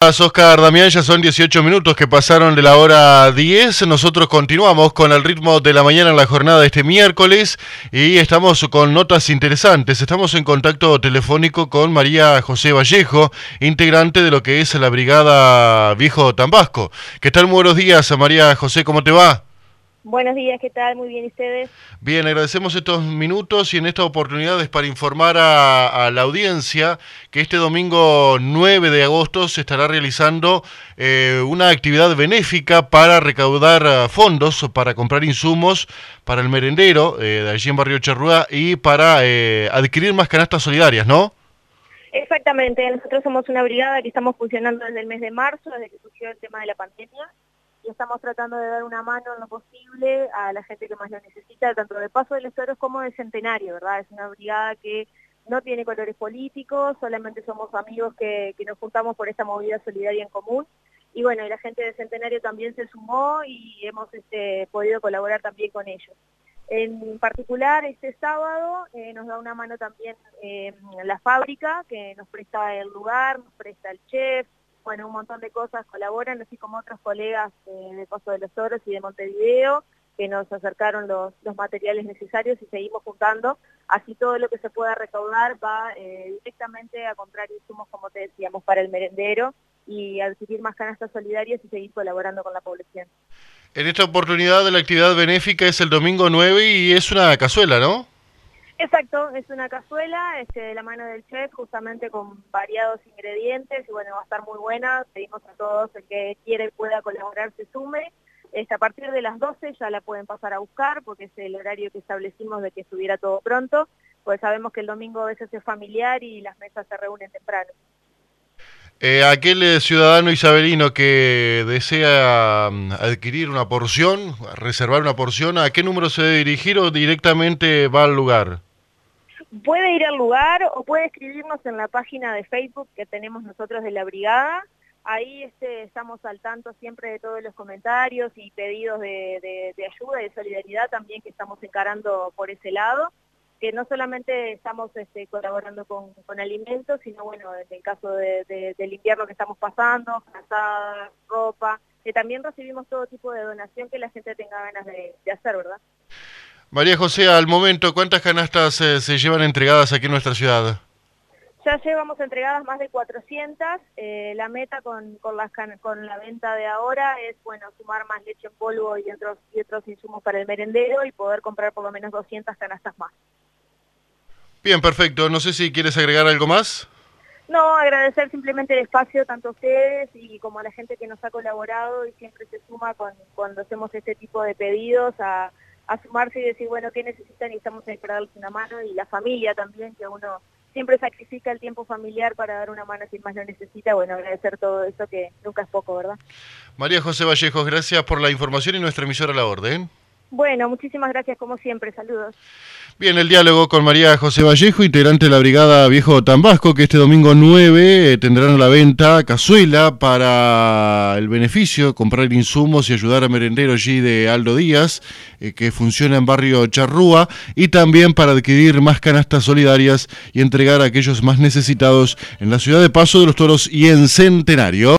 estás, Oscar Damián? Ya son 18 minutos que pasaron de la hora 10. Nosotros continuamos con el ritmo de la mañana en la jornada de este miércoles y estamos con notas interesantes. Estamos en contacto telefónico con María José Vallejo, integrante de lo que es la Brigada Viejo Tambasco. ¿Qué tal? Muy buenos días, María José, ¿cómo te va? Buenos días, ¿qué tal? Muy bien, ¿y ustedes? Bien, agradecemos estos minutos y en esta oportunidad es para informar a la audiencia que este domingo 9 de agosto se estará realizando una actividad benéfica para recaudar fondos, para comprar insumos para el merendero de allí en Barrio Charrúa y para adquirir más canastas solidarias, ¿no? Exactamente, nosotros somos una brigada que estamos funcionando desde el mes de marzo, desde que surgió el tema de la pandemia, y estamos tratando de dar una mano en lo posible a la gente que más lo necesita, tanto de Paso de los Toros como de Centenario, ¿verdad? Es una brigada que no tiene colores políticos, solamente somos amigos que nos juntamos por esta movida solidaria en común, y bueno, y la gente de Centenario también se sumó y hemos podido colaborar también con ellos. En particular, este sábado nos da una mano también la fábrica, que nos presta el lugar, nos presta el chef, bueno, un montón de cosas colaboran, así como otros colegas de Paso de los Toros y de Montevideo, que nos acercaron los materiales necesarios y seguimos juntando. Así todo lo que se pueda recaudar va directamente a comprar insumos, como te decíamos, para el merendero y adquirir más canastas solidarias y seguir colaborando con la población. En esta oportunidad de la actividad benéfica es el domingo 9 y es una cazuela, ¿no? Exacto, es una cazuela de la mano del chef, justamente con variados ingredientes, y bueno, va a estar muy buena. Pedimos a todos el que quiera y pueda colaborar se sume. A partir de las 12 ya la pueden pasar a buscar, porque es el horario que establecimos de que estuviera todo pronto, pues sabemos que el domingo a veces es familiar y las mesas se reúnen temprano. Aquel ciudadano isabelino que desea adquirir una porción, reservar una porción, ¿a qué número se debe dirigir o directamente va al lugar? Puede ir al lugar o puede escribirnos en la página de Facebook que tenemos nosotros de la brigada. Ahí estamos al tanto siempre de todos los comentarios y pedidos de ayuda y de solidaridad también que estamos encarando por ese lado, que no solamente estamos colaborando con alimentos, sino bueno, en el caso del invierno que estamos pasando, frazadas, ropa, que también recibimos todo tipo de donación que la gente tenga ganas de hacer, ¿verdad? María José, al momento, ¿cuántas canastas se llevan entregadas aquí en nuestra ciudad? Ya llevamos entregadas más de 400, la meta con la venta de ahora es, bueno, sumar más leche en polvo y otros insumos para el merendero y poder comprar por lo menos 200 canastas más. Bien, perfecto. No sé si quieres agregar algo más. No, agradecer simplemente el espacio tanto a ustedes y como a la gente que nos ha colaborado y siempre se suma cuando hacemos este tipo de pedidos a sumarse y decir, bueno, ¿qué necesitan? Y estamos ahí para darles una mano, y la familia también, que uno siempre sacrifica el tiempo familiar para dar una mano si más lo necesita. Bueno, agradecer todo eso que nunca es poco, ¿verdad? María José Vallejos, gracias por la información y nuestra emisora a la orden. Bueno, muchísimas gracias como siempre, saludos. Bien, el diálogo con María José Vallejo, integrante de la Brigada Viejo Tambasco, que este domingo 9 tendrán a la venta cazuela para el beneficio, comprar insumos y ayudar a merendero allí de Aldo Díaz, que funciona en Barrio Charrúa, y también para adquirir más canastas solidarias y entregar a aquellos más necesitados en la ciudad de Paso de los Toros y en Centenario.